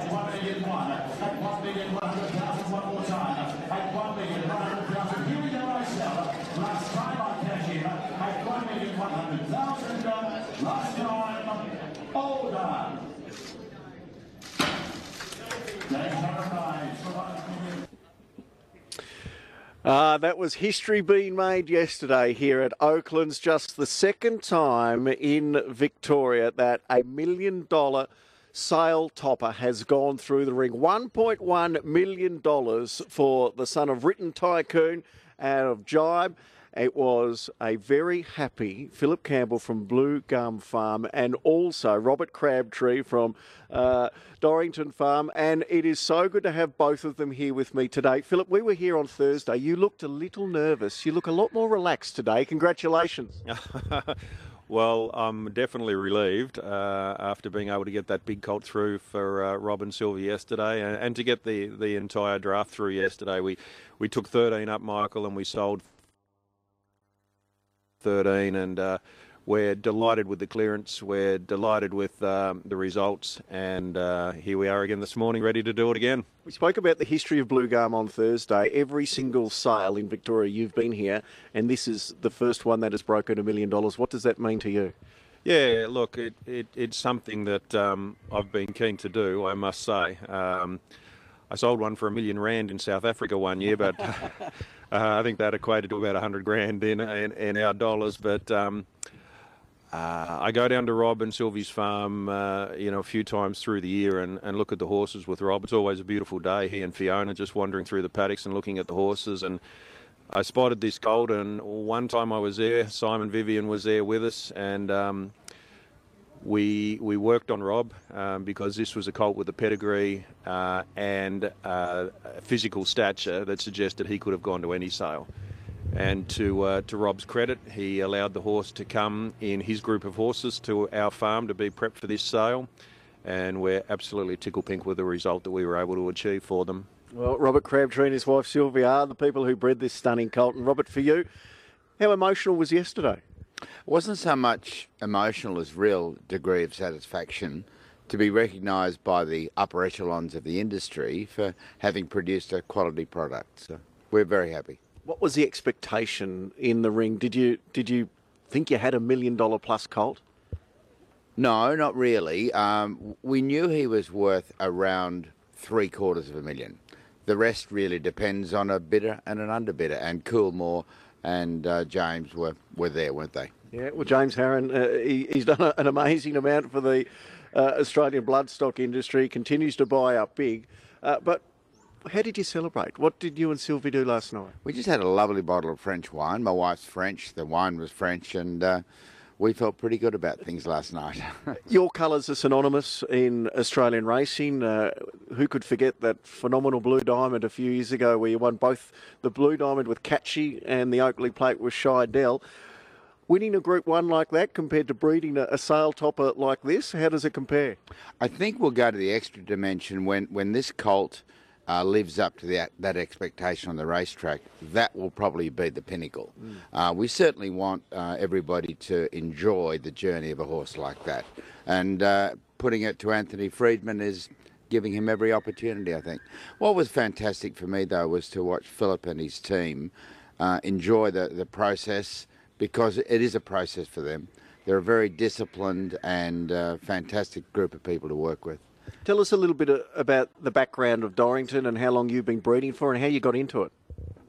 at 1,000,001, at 1,100,000 one more time, at 1,100,000. Here we go myself. Last time I cash in at 1,100,000. Last time, older. That was history being made yesterday here at Oakland's. Just the second time in Victoria that $1 million sale topper has gone through the ring. $1.1 million for the son of Written Tycoon out of Jibe. It was a very happy Philip Campbell from Blue Gum Farm and also Robert Crabtree from Dorrington Farm. And it is so good to have both of them here with me today. Philip, we were here on Thursday. You looked a little nervous. You look a lot more relaxed today. Congratulations. Well, I'm definitely relieved after being able to get that big colt through for Rob and Sylvie yesterday, and to get the entire draft through yesterday. We took 13 up, Michael, and we sold 13, and we're delighted with the clearance. We're delighted with the results, and here we are again this morning, ready to do it again. We spoke about the history of Blue Gum on Thursday. Every single sale in Victoria, you've been here, and this is the first one that has broken $1 million. What does that mean to you? Yeah, look, it's something that I've been keen to do, I must say. I sold one for R1 million in South Africa one year, but I think that equated to about 100 grand in our dollars. But I go down to Rob and Sylvie's farm, a few times through the year and look at the horses with Rob. It's always a beautiful day. He and Fiona just wandering through the paddocks and looking at the horses. And I spotted this colt, and one time I was there, Simon Vivian was there with us, and we worked on Rob because this was a colt with a pedigree and physical stature that suggested he could have gone to any sale. And to Rob's credit, he allowed the horse to come in his group of horses to our farm to be prepped for this sale, and we're absolutely tickle pink with the result that we were able to achieve for them. Well, Robert Crabtree and his wife Sylvia are the people who bred this stunning colt. And Robert, for you, how emotional was yesterday? It wasn't so much emotional as real degree of satisfaction to be recognised by the upper echelons of the industry for having produced a quality product. So we're very happy. What was the expectation in the ring? Did you think you had $1 million plus colt? No, not really. We knew he was worth around $750,000. The rest really depends on a bidder and an underbidder, and Coolmore and James were there, weren't they? Yeah, well, James Harron, he's done an amazing amount for the Australian bloodstock industry, continues to buy up big. But how did you celebrate? What did you and Sylvie do last night? We just had a lovely bottle of French wine. My wife's French, the wine was French, and we felt pretty good about things last night. Your colours are synonymous in Australian racing. Who could forget that phenomenal Blue Diamond a few years ago where you won both the Blue Diamond with Catchy and the Oakley Plate with Scheidel? Winning a Group 1 like that compared to breeding a sale topper like this, how does it compare? I think we'll go to the extra dimension when this colt lives up to that expectation on the racetrack. That will probably be the pinnacle. We certainly want everybody to enjoy the journey of a horse like that. And putting it to Anthony Friedman is giving him every opportunity, I think. What was fantastic for me, though, was to watch Philip and his team enjoy the process, because it is a process for them. They're a very disciplined and fantastic group of people to work with. Tell us a little bit about the background of Dorrington and how long you've been breeding for and how you got into it.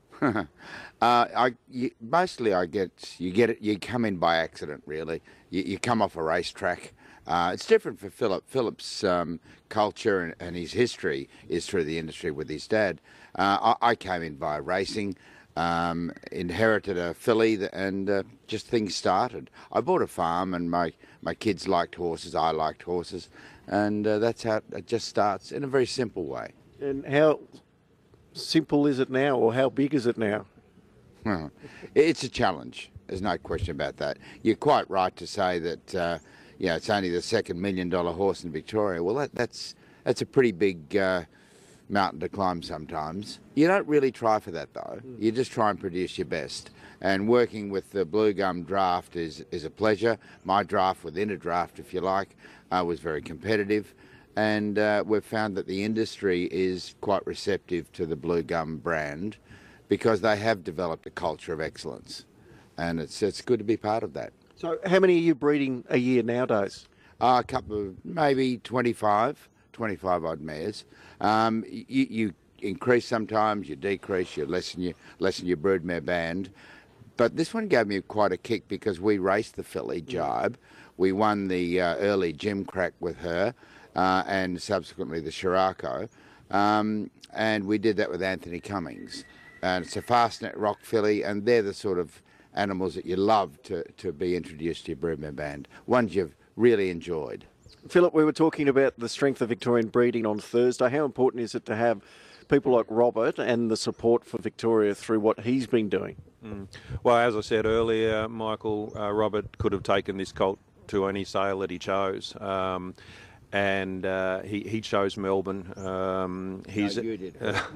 You come in by accident, really. You come off a racetrack. It's different for Philip. Philip's culture and his history is through the industry with his dad. I came in via racing. Inherited a filly, and just things started. I bought a farm, and my kids liked horses, I liked horses, and that's how it just starts, in a very simple way. And how simple is it now, or how big is it now? It's a challenge, there's no question about that. You're quite right to say that it's only the second $1 million horse in Victoria. Well, that's a pretty big mountain to climb sometimes. You don't really try for that, though. You just try and produce your best. And working with the Blue Gum draft is a pleasure. My draft within a draft, if you like, was very competitive. and we've found that the industry is quite receptive to the Blue Gum brand because they have developed a culture of excellence, and it's good to be part of that. So how many are you breeding a year nowadays? A couple of maybe 25 odd mares. You increase sometimes, you decrease, you lessen your broodmare band. But this one gave me quite a kick because we raced the filly Jibe. We won the early Gym Crack with her and subsequently the Shirako. And we did that with Anthony Cummings. And it's a Fastnet Rock filly, and they're the sort of animals that you love to be introduced to your broodmare band, ones you've really enjoyed. Philip, we were talking about the strength of Victorian breeding on Thursday. How important is it to have people like Robert and the support for Victoria through what he's been doing? Well, as I said earlier, Michael, Robert could have taken this colt to any sale that he chose. And he chose Melbourne. You did.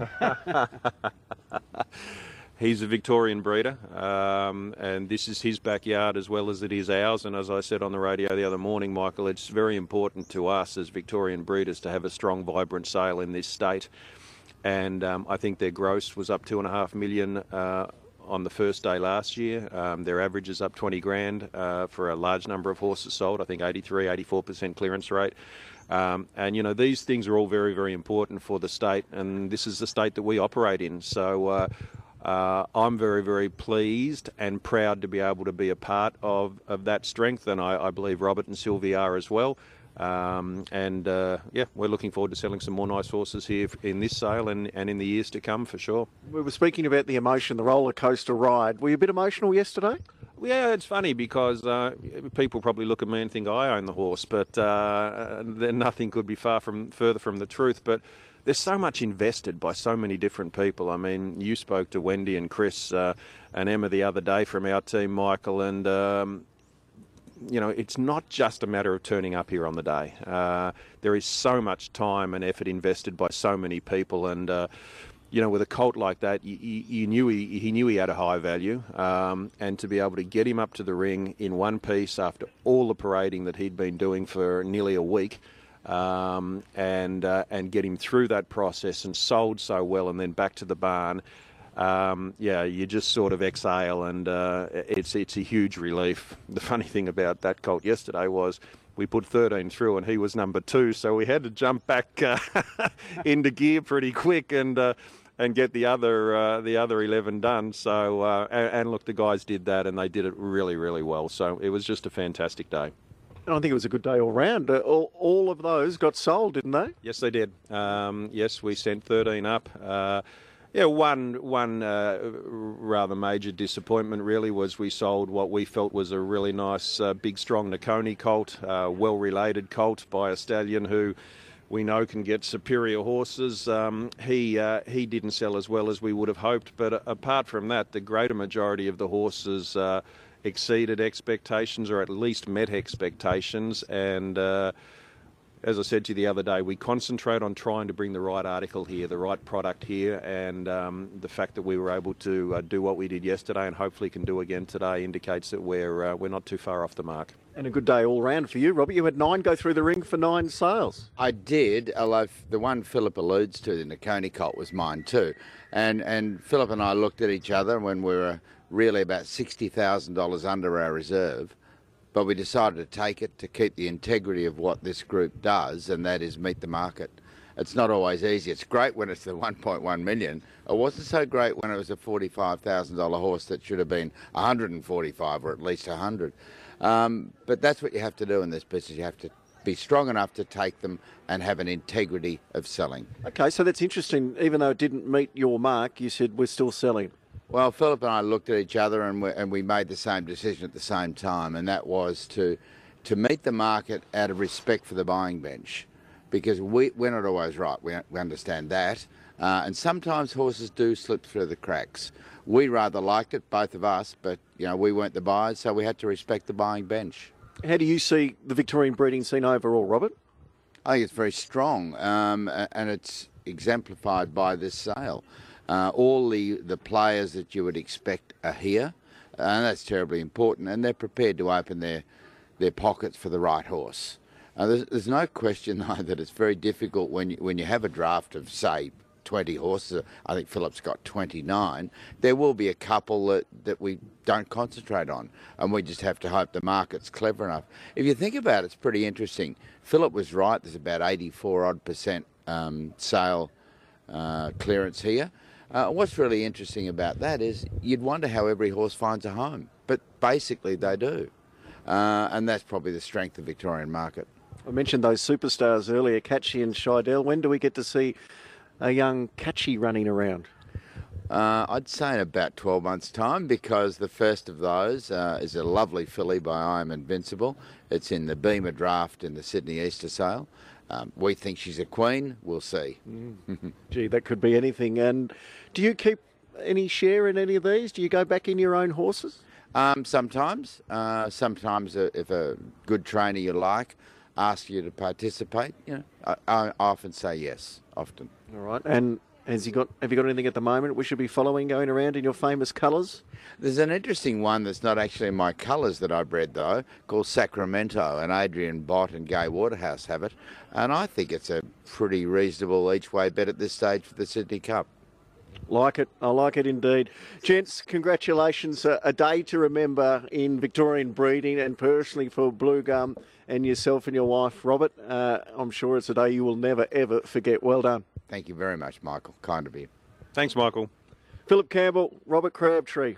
He's a Victorian breeder, and this is his backyard as well as it is ours. And as I said on the radio the other morning, Michael, it's very important to us as Victorian breeders to have a strong, vibrant sale in this state. And I think their gross was up $2.5 million on the first day last year. Their average is up 20 grand for a large number of horses sold. I think 84% clearance rate. And, you know, these things are all very, very important for the state, and this is the state that we operate in. So I'm very, very pleased and proud to be able to be a part of that strength, and I believe Robert and Sylvie are as well. Yeah, we're looking forward to selling some more nice horses here in this sale and in the years to come for sure. We were speaking about the emotion, the roller coaster ride. Were you a bit emotional yesterday? Yeah, it's funny because people probably look at me and think I own the horse, but then nothing could be further from the truth. But there's so much invested by so many different people. I mean, you spoke to Wendy and Chris and Emma the other day from our team, Michael, and you know, it's not just a matter of turning up here on the day. There is so much time and effort invested by so many people, and you know, with a colt like that, you knew he knew he had a high value, and to be able to get him up to the ring in one piece after all the parading that he'd been doing for nearly a week, and get him through that process and sold so well, and then back to the barn. Yeah, you just sort of exhale, and it's a huge relief. The funny thing about that colt yesterday was we put 13 through and he was number 2, so we had to jump back into gear pretty quick and get the other 11 done. So and look, the guys did that, and they did it really, really well. So it was just a fantastic day. And I think it was a good day all round. All of those got sold, didn't they? Yes, they did. Yes, we sent 13 up. Yeah, one rather major disappointment really was we sold what we felt was a really nice, big, strong Nakoni colt, well-related colt by a stallion who we know can get superior horses. He didn't sell as well as we would have hoped, but apart from that, the greater majority of the horses exceeded expectations, or at least met expectations, and as I said to you the other day, we concentrate on trying to bring the right article here, the right product here, and the fact that we were able to do what we did yesterday and hopefully can do again today indicates that we're not too far off the mark. And a good day all round for you, Robert. You had 9 go through the ring for 9 sales. I did, although the one Philip alludes to, the Nakoni colt, was mine too. And Philip and I looked at each other when we were really about $60,000 under our reserve. But we decided to take it to keep the integrity of what this group does, and that is meet the market. It's not always easy. It's great when it's the 1.1 million. It wasn't so great when it was a $45,000 horse that should have been 145 or at least 100. But that's what you have to do in this business. You have to be strong enough to take them and have an integrity of selling. Okay, so that's interesting. Even though it didn't meet your mark, you said we're still selling. Well, Philip and I looked at each other and we made the same decision at the same time, and that was to meet the market out of respect for the buying bench, because we're not always right. We understand that, and sometimes horses do slip through the cracks. We rather liked it, both of us, but you know, we weren't the buyers, so we had to respect the buying bench. How do you see the Victorian breeding scene overall, Robert? I think it's very strong, and it's exemplified by this sale. All the players that you would expect are here, and that's terribly important, and they're prepared to open their pockets for the right horse. There's no question though that it's very difficult when you have a draft of say 20 horses. I think Philip's got 29. There will be a couple that we don't concentrate on, and we just have to hope the market's clever enough. If you think about it, it's pretty interesting. Philip was right. There's about 84% sale clearance here. What's really interesting about that is you'd wonder how every horse finds a home, but basically they do, and that's probably the strength of the Victorian market. I mentioned those superstars earlier, Catchy and Scheidel. When do we get to see a young Catchy running around? I'd say in about 12 months' time, because the first of those is a lovely filly by I Am Invincible. It's in the Beamer draft in the Sydney Easter sale. We think she's a queen. We'll see. Gee, that could be anything. And do you keep any share in any of these? Do you go back in your own horses? Sometimes. Sometimes if a good trainer you like asks you to participate, I often say yes, often. All right. And have you got anything at the moment we should be following going around in your famous colours? There's an interesting one that's not actually in my colours that I bred, though, called Sacramento, and Adrian Bott and Gay Waterhouse have it. And I think it's a pretty reasonable each-way bet at this stage for the Sydney Cup. Like it. I like it indeed. Gents, congratulations. A day to remember in Victorian breeding, and personally for Blue Gum and yourself and your wife, Robert. I'm sure it's a day you will never, ever forget. Well done. Thank you very much, Michael. Kind of you. Thanks, Michael. Philip Campbell, Robert Crabtree.